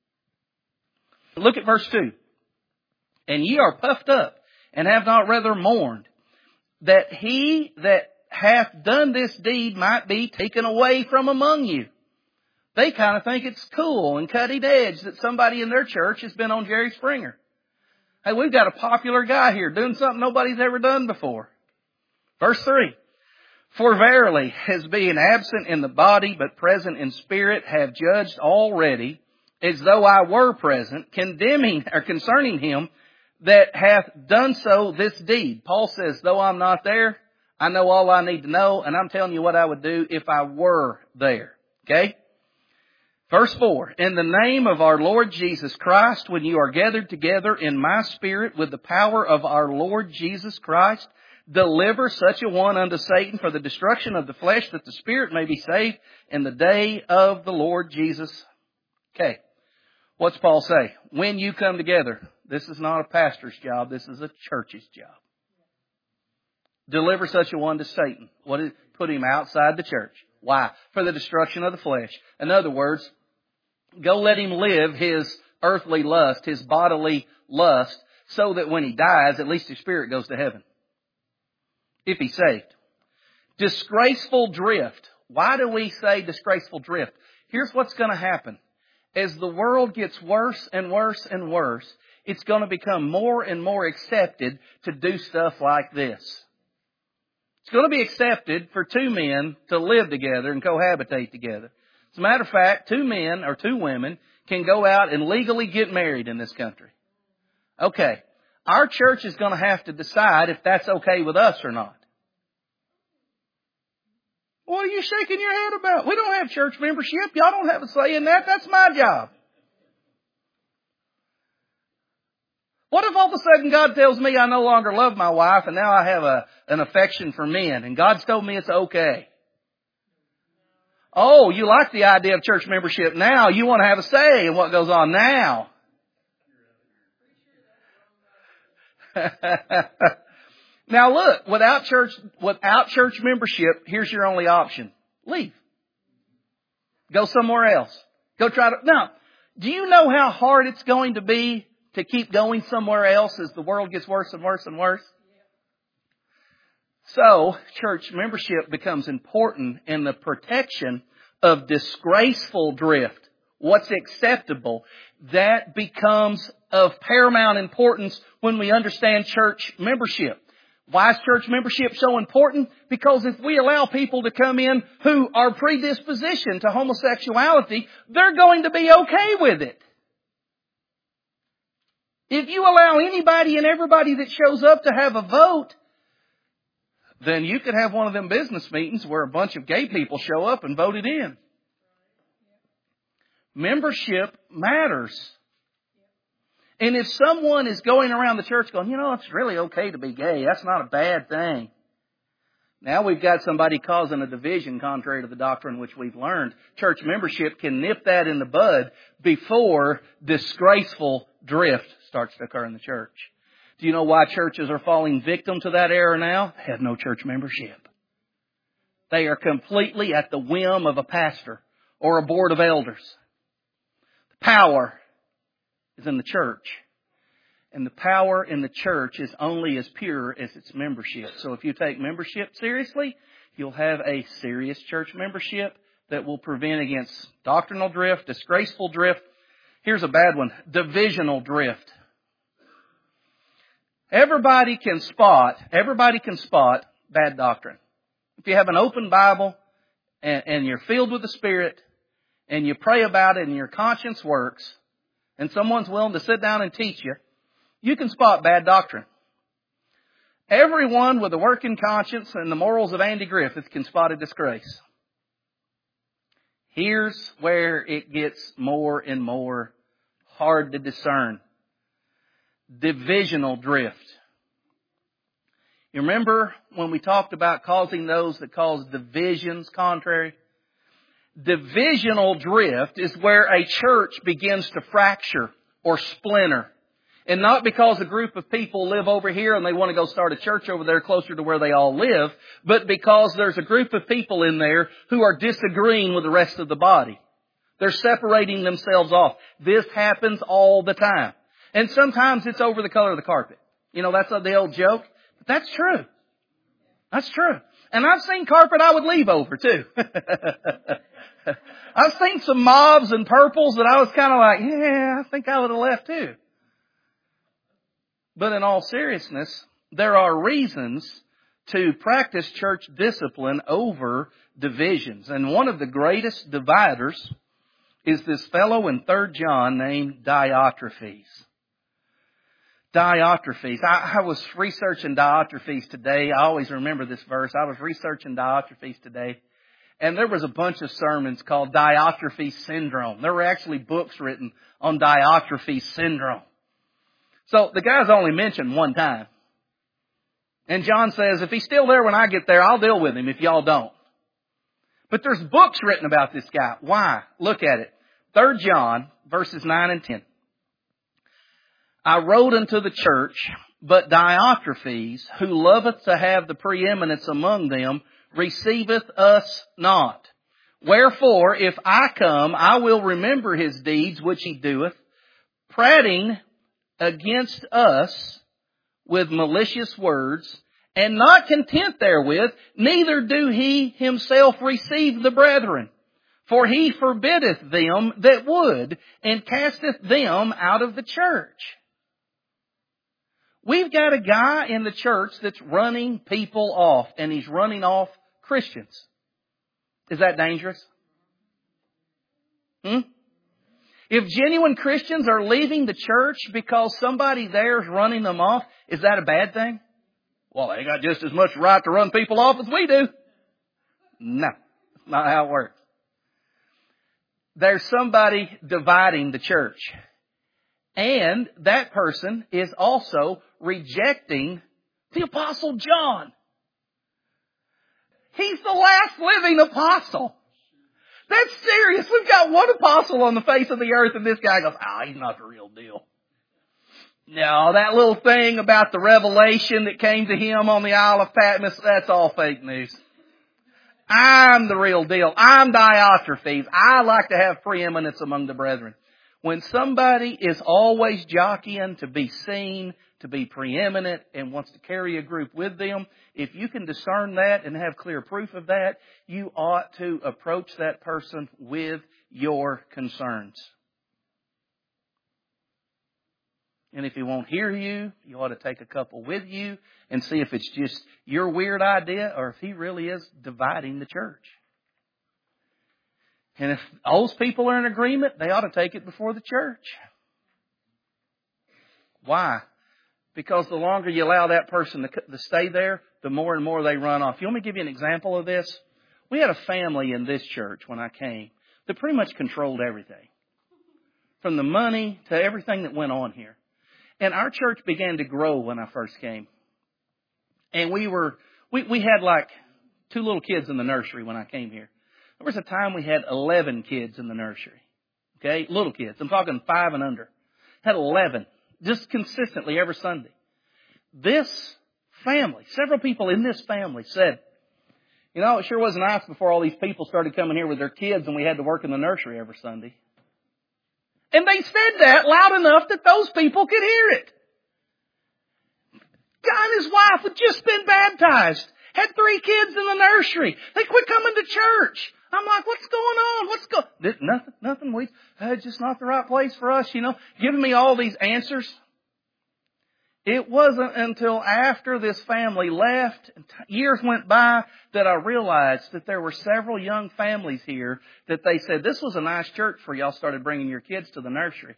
Look at verse 2. And ye are puffed up, and have not rather mourned, that he that hath done this deed might be taken away from among you. They kind of think it's cool and cutting edge that somebody in their church has been on Jerry Springer. Hey, we've got a popular guy here doing something nobody's ever done before. Verse 3. For verily, as being absent in the body, but present in spirit, have judged already, as though I were present, condemning or concerning him that hath done so this deed. Paul says, though I'm not there, I know all I need to know, and I'm telling you what I would do if I were there. Okay? Verse 4, in the name of our Lord Jesus Christ, when you are gathered together in my spirit with the power of our Lord Jesus Christ, deliver such a one unto Satan for the destruction of the flesh, that the spirit may be saved in the day of the Lord Jesus. Okay. What's Paul say? When you come together, this is not a pastor's job, this is a church's job. Deliver such a one to Satan. What is, put him outside the church. Why? For the destruction of the flesh. In other words, go let him live his earthly lust, his bodily lust, so that when he dies, at least his spirit goes to heaven. If he's saved. Disgraceful drift. Why do we say disgraceful drift? Here's what's going to happen. As the world gets worse and worse and worse, it's going to become more and more accepted to do stuff like this. It's going to be accepted for two men to live together and cohabitate together. As a matter of fact, two men or two women can go out and legally get married in this country. Okay. Our church is going to have to decide if that's okay with us or not. What are you shaking your head about? We don't have church membership. Y'all don't have a say in that. That's my job. What if all of a sudden God tells me I no longer love my wife and now I have an affection for men and God's told me it's okay? Oh, you like the idea of church membership now. You want to have a say in what goes on now. Now look, without church membership, here's your only option. Leave. Go somewhere else. Go try to... Now, do you know how hard it's going to be to keep going somewhere else as the world gets worse and worse and worse? So, church membership becomes important in the protection of disgraceful drift. What's acceptable? That becomes of paramount importance when we understand church membership. Why is church membership so important? Because if we allow people to come in who are predispositioned to homosexuality, they're going to be okay with it. If you allow anybody and everybody that shows up to have a vote, then you could have one of them business meetings where a bunch of gay people show up and vote it in. Membership matters. And if someone is going around the church going, it's really okay to be gay. That's not a bad thing. Now we've got somebody causing a division contrary to the doctrine which we've learned. Church membership can nip that in the bud before disgraceful drift starts to occur in the church. Do you know why churches are falling victim to that error now? They have no church membership. They are completely at the whim of a pastor or a board of elders. The power is in the church. And the power in the church is only as pure as its membership. So if you take membership seriously, you'll have a serious church membership that will prevent against doctrinal drift, disgraceful drift. Here's a bad one, divisional drift. Everybody can spot bad doctrine. If you have an open Bible and you're filled with the Spirit and you pray about it and your conscience works and someone's willing to sit down and teach you, you can spot bad doctrine. Everyone with a working conscience and the morals of Andy Griffith can spot a disgrace. Here's where it gets more and more hard to discern. Divisional drift. You remember when we talked about causing those that cause divisions contrary? Divisional drift is where a church begins to fracture or splinter. And not because a group of people live over here and they want to go start a church over there closer to where they all live, but because there's a group of people in there who are disagreeing with the rest of the body. They're separating themselves off. This happens all the time. And sometimes it's over the color of the carpet. That's the old joke. But that's true. That's true. And I've seen carpet I would leave over too. I've seen some mauves and purples that I was kind of like, I think I would have left too. But in all seriousness, there are reasons to practice church discipline over divisions. And one of the greatest dividers is this fellow in 3 John named Diotrephes. Diotrephes. I was researching Diotrephes today. I always remember this verse. I was researching Diotrephes today. And there was a bunch of sermons called Diotrephes Syndrome. There were actually books written on Diotrephes Syndrome. So the guy's only mentioned one time. And John says, if he's still there when I get there, I'll deal with him if y'all don't. But there's books written about this guy. Why? Look at it. 3 John, verses 9 and 10. I wrote unto the church, but Diotrephes, who loveth to have the preeminence among them, receiveth us not. Wherefore, if I come, I will remember his deeds which he doeth, prating against us with malicious words, and not content therewith, neither do he himself receive the brethren. For he forbiddeth them that would, and casteth them out of the church. We've got a guy in the church that's running people off, and he's running off Christians. Is that dangerous? If genuine Christians are leaving the church because somebody there is running them off, is that a bad thing? Well, they got just as much right to run people off as we do. No, that's not how it works. There's somebody dividing the church. And that person is also rejecting the Apostle John. He's the last living apostle. That's serious. We've got one apostle on the face of the earth, and this guy goes, he's not the real deal. No, that little thing about the revelation that came to him on the Isle of Patmos, that's all fake news. I'm the real deal. I'm Diotrephes. I like to have preeminence among the brethren. When somebody is always jockeying to be seen, to be preeminent, and wants to carry a group with them, if you can discern that and have clear proof of that, you ought to approach that person with your concerns. And if he won't hear you, you ought to take a couple with you and see if it's just your weird idea or if he really is dividing the church. And if those people are in agreement, they ought to take it before the church. Why? Because the longer you allow that person to stay there, the more and more they run off. You want me to give you an example of this? We had a family in this church when I came that pretty much controlled everything. from the money to everything that went on here. And our church began to grow when I first came. And we had like 2 little kids in the nursery when I came here. There was a time we had 11 kids in the nursery. Okay? Little kids. I'm talking 5 and under. Had 11. Just consistently every Sunday. This family, several people in this family said, you know, it sure was nice before all these people started coming here with their kids and we had to work in the nursery every Sunday. And they said that loud enough that those people could hear it. Guy and his wife had just been baptized. Had 3 kids in the nursery. They quit coming to church. I'm like, what's going on? Nothing. It's just not the right place for us, you know. Giving me all these answers. It wasn't until after this family left, years went by, that I realized that there were several young families here that they said, this was a nice church for y'all started bringing your kids to the nursery.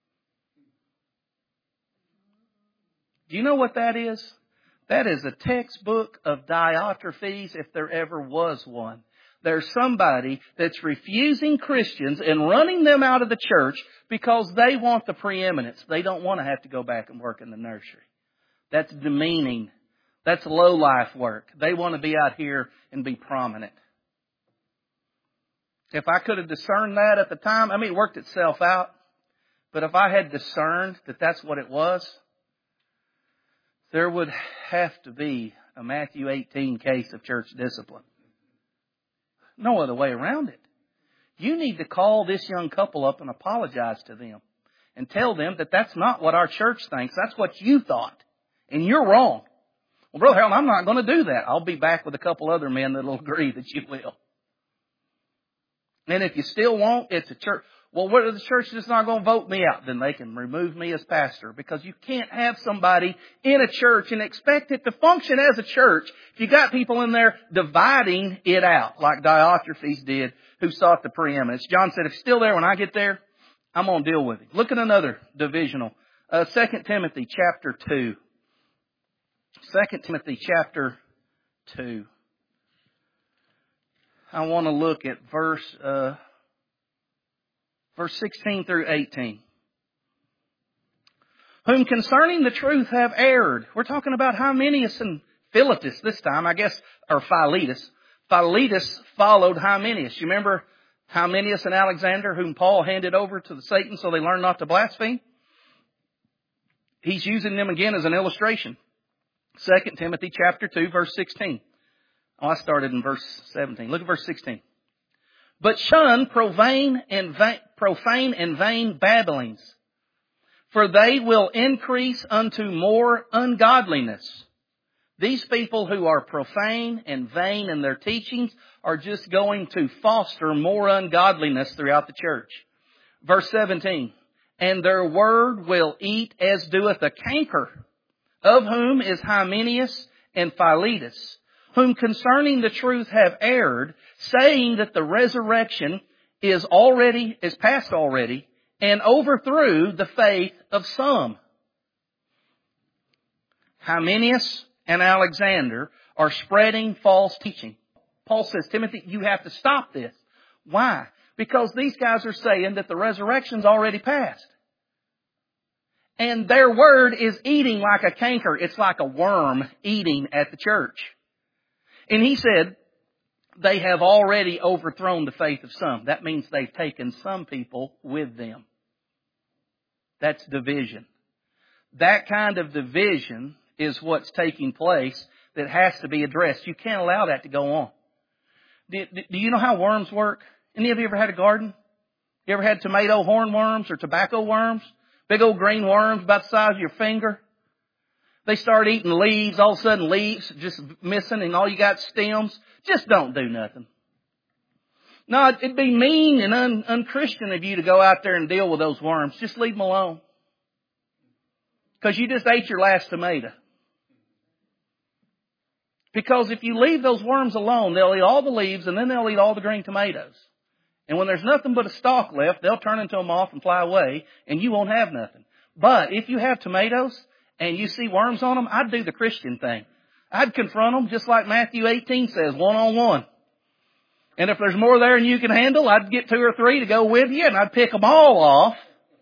Do you know what that is? That is a textbook of Diotrephes if there ever was one. There's somebody that's refusing Christians and running them out of the church because they want the preeminence. They don't want to have to go back and work in the nursery. That's demeaning. That's low life work. They want to be out here and be prominent. If I could have discerned that at the time, it worked itself out. But if I had discerned that that's what it was, there would have to be a Matthew 18 case of church discipline. No other way around it. You need to call this young couple up and apologize to them and tell them that that's not what our church thinks. That's what you thought. And you're wrong. Well, Brother Harold, I'm not going to do that. I'll be back with a couple other men that will agree that you will. And if you still won't, it's a church. Well, what if the church is not going to vote me out? Then they can remove me as pastor, because you can't have somebody in a church and expect it to function as a church if you got people in there dividing it out like Diotrephes did, who sought the preeminence. John said, if you're still there when I get there, I'm going to deal with it. Look at another divisional. 2 Timothy chapter 2. 2 Timothy chapter 2. I want to look at verse 16 through 18. Whom concerning the truth have erred. We're talking about Hymenaeus and Philetus this time, I guess, or Philetus. Philetus followed Hymenaeus. You remember Hymenaeus and Alexander, whom Paul handed over to Satan so they learned not to blaspheme? He's using them again as an illustration. 2 Timothy chapter 2, verse 16. I started in verse 17. Look at verse 16. But shun profane and vain babblings, for they will increase unto more ungodliness. These people who are profane and vain in their teachings are just going to foster more ungodliness throughout the church. Verse 17. And their word will eat as doeth a canker, of whom is Hymenaeus and Philetus, whom concerning the truth have erred, saying that the resurrection is past already, and overthrew the faith of some. Hymenaeus and Alexander are spreading false teaching. Paul says, Timothy, you have to stop this. Why? Because these guys are saying that the resurrection's already passed. And their word is eating like a canker. It's like a worm eating at the church. And he said, they have already overthrown the faith of some. That means they've taken some people with them. That's division. That kind of division is what's taking place that has to be addressed. You can't allow that to go on. Do you know how worms work? Any of you ever had a garden? You ever had tomato hornworms or tobacco worms? Big old green worms about the size of your finger. They start eating leaves. All of a sudden leaves just missing and all you got stems. Just don't do nothing. No, it'd be mean and unchristian of you to go out there and deal with those worms. Just leave them alone. Because you just ate your last tomato. Because if you leave those worms alone, they'll eat all the leaves and then they'll eat all the green tomatoes. And when there's nothing but a stalk left, they'll turn into a moth and fly away, and you won't have nothing. But if you have tomatoes and you see worms on them, I'd do the Christian thing. I'd confront them just like Matthew 18 says, one-on-one. And if there's more there than you can handle, I'd get 2 or 3 to go with you, and I'd pick them all off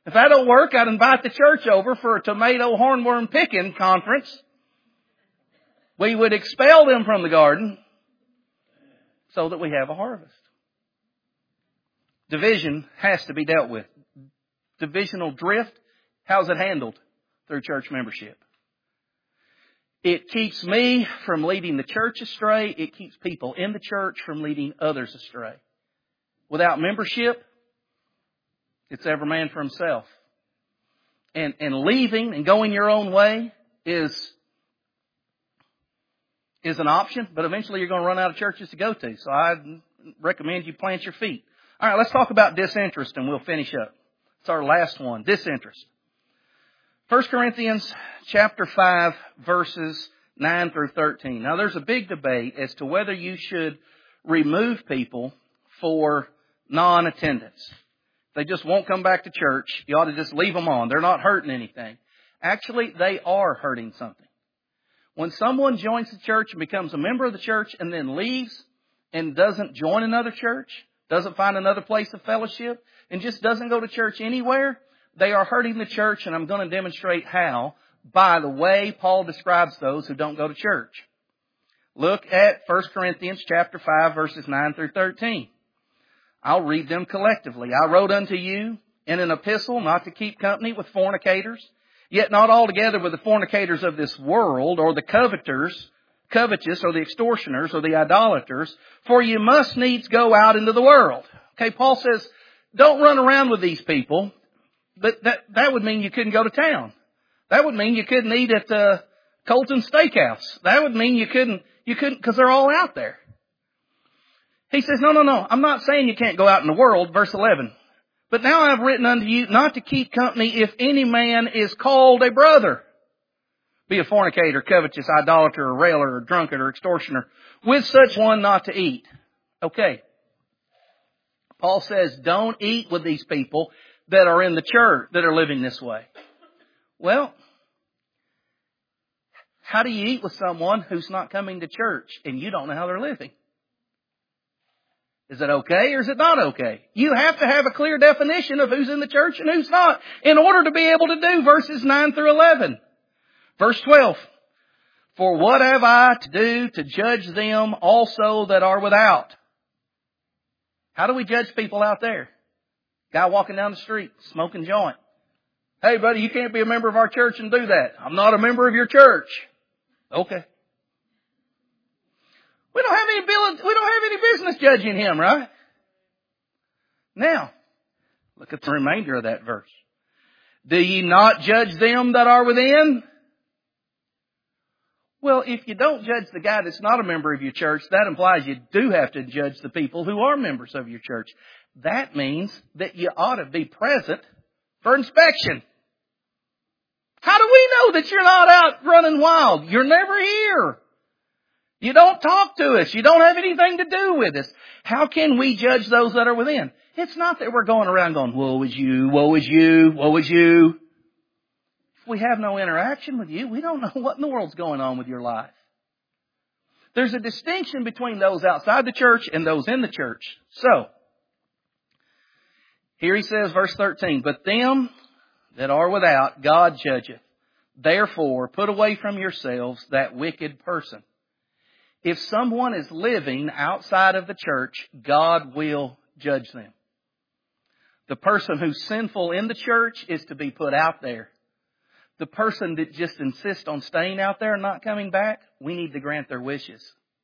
If that don't work, I'd invite the church over for a tomato hornworm picking conference. We would expel them from the garden so that we have a harvest. Division has to be dealt with. Divisional drift, how's it handled? Through church membership. It keeps me from leading the church astray. It keeps people in the church from leading others astray. Without membership, it's every man for himself. And leaving and going your own way is an option, but eventually you're going to run out of churches to go to. So I recommend you plant your feet. All right, let's talk about disinterest and we'll finish up. It's our last one, disinterest. 1 Corinthians chapter 5, verses 9 through 13. Now, there's a big debate as to whether you should remove people for non-attendance. They just won't come back to church. You ought to just leave them on. They're not hurting anything. Actually, they are hurting something. When someone joins the church and becomes a member of the church and then leaves and doesn't join another church, doesn't find another place of fellowship, and just doesn't go to church anywhere, they are hurting the church, and I'm going to demonstrate how by the way Paul describes those who don't go to church. Look at 1 Corinthians chapter 5, verses 9 through 13. I'll read them collectively. I wrote unto you in an epistle not to keep company with fornicators, yet not altogether with the fornicators of this world, or the covetous, or the extortioners, or the idolaters, for you must needs go out into the world. Okay, Paul says, don't run around with these people. But that would mean you couldn't go to town. That would mean you couldn't eat at the Colton Steakhouse. That would mean you couldn't, because they're all out there. He says, no. I'm not saying you can't go out in the world. Verse 11. But now I've written unto you not to keep company if any man is called a brother. Be a fornicator, covetous, idolater, or railer, or drunkard, or extortioner. With such one not to eat. Okay. Paul says, don't eat with these people that are in the church, that are living this way. Well, how do you eat with someone who's not coming to church and you don't know how they're living? Is it okay or is it not okay? You have to have a clear definition of who's in the church and who's not in order to be able to do verses 9 through 11. Verse 12. For what have I to do to judge them also that are without? How do we judge people out there? Guy walking down the street, smoking joint. Hey, buddy, you can't be a member of our church and do that. I'm not a member of your church. Okay. We don't have any business judging him, right? Now, look at the remainder of that verse. Do ye not judge them that are within? Well, if you don't judge the guy that's not a member of your church, that implies you do have to judge the people who are members of your church. That means that you ought to be present for inspection. How do we know that you're not out running wild? You're never here. You don't talk to us. You don't have anything to do with us. How can we judge those that are within? It's not that we're going around going, woe is you, woe is you, woe is you. If we have no interaction with you, we don't know what in the world's going on with your life. There's a distinction between those outside the church and those in the church. So, here he says, verse 13, but them that are without, God judgeth. Therefore, put away from yourselves that wicked person. If someone is living outside of the church, God will judge them. The person who's sinful in the church is to be put out there. The person that just insists on staying out there and not coming back, we need to grant their wishes.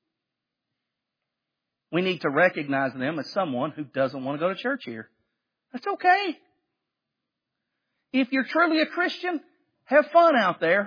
We need to recognize them as someone who doesn't want to go to church here. That's okay. If you're truly a Christian, have fun out there.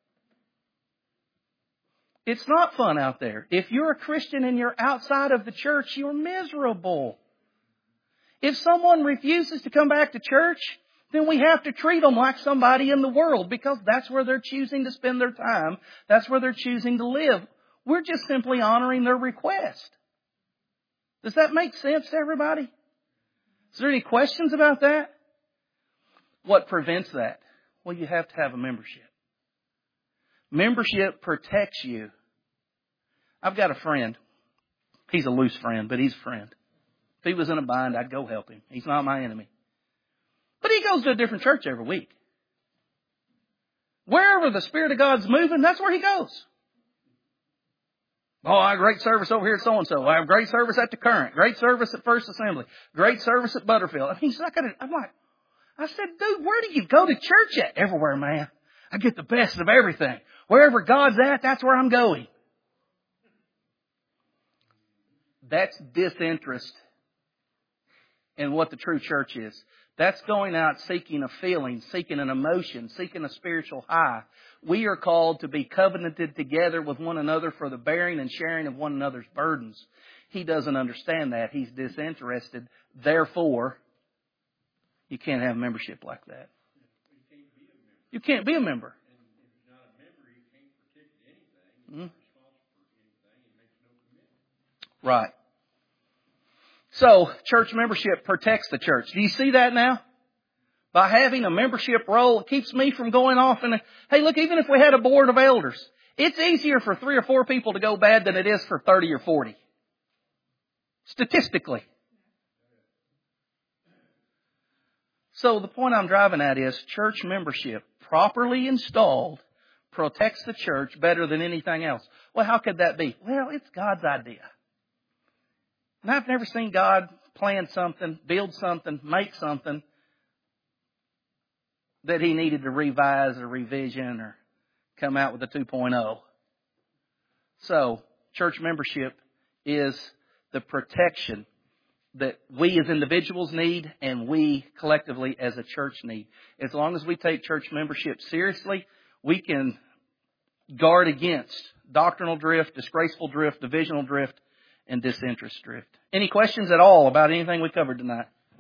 It's not fun out there. If you're a Christian and you're outside of the church, you're miserable. If someone refuses to come back to church, then we have to treat them like somebody in the world because that's where they're choosing to spend their time. That's where they're choosing to live. We're just simply honoring their request. Does that make sense to everybody? Is there any questions about that? What prevents that? Well, you have to have a membership. Membership protects you. I've got a friend. He's a loose friend, but he's a friend. If he was in a bind, I'd go help him. He's not my enemy. But he goes to a different church every week. Wherever the Spirit of God's moving, that's where he goes. Oh, I have great service over here at so-and-so. I have great service at the Current. Great service at First Assembly. Great service at Butterfield. I mean, he's not gonna, I said, dude, where do you go to church at? Everywhere, man. I get the best of everything. Wherever God's at, that's where I'm going. That's disinterest in what the true church is. That's going out seeking a feeling, seeking an emotion, seeking a spiritual high. We are called to be covenanted together with one another for the bearing and sharing of one another's burdens. He doesn't understand that. He's disinterested. Therefore, you can't have membership like that. You can't be a member. And if you're not a member, you can't protect anything. You're not responsible for anything. It makes no commitment. Right. So, church membership protects the church. Do you see that now? By having a membership role, it keeps me from going off and, hey, look, even if we had a board of elders, it's easier for 3 or 4 people to go bad than it is for 30 or 40. Statistically. So the point I'm driving at is church membership, properly installed, protects the church better than anything else. Well, how could that be? Well, it's God's idea. And I've never seen God plan something, build something, make something that He needed to revise or revision or come out with a 2.0. So, church membership is the protection that we as individuals need and we collectively as a church need. As long as we take church membership seriously, we can guard against doctrinal drift, disgraceful drift, divisional drift, and disinterest drift. Any questions at all about anything we covered tonight?